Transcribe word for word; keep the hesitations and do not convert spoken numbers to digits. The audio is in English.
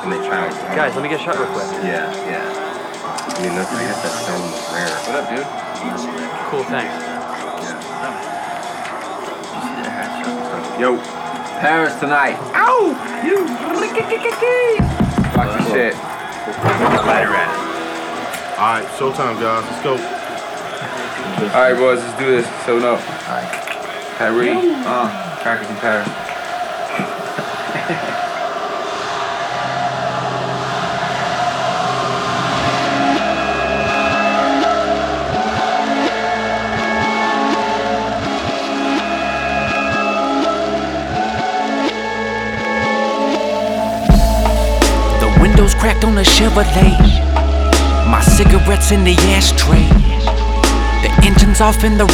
and they found it. Guys, let me get a shot real quick. Yeah, yeah. I mean, that's, I guess that stone was rare. What up, dude? Cool, thanks. Yo, Paris tonight. Ow! You. Fuck the shit. Alright, showtime, guys. Let's go. Alright, boys, let's do this. Seven up. Alright. Kyrie. Uh, crackers in Paris. Windows cracked on a Chevrolet. My cigarettes in the ashtray. The engine's off in the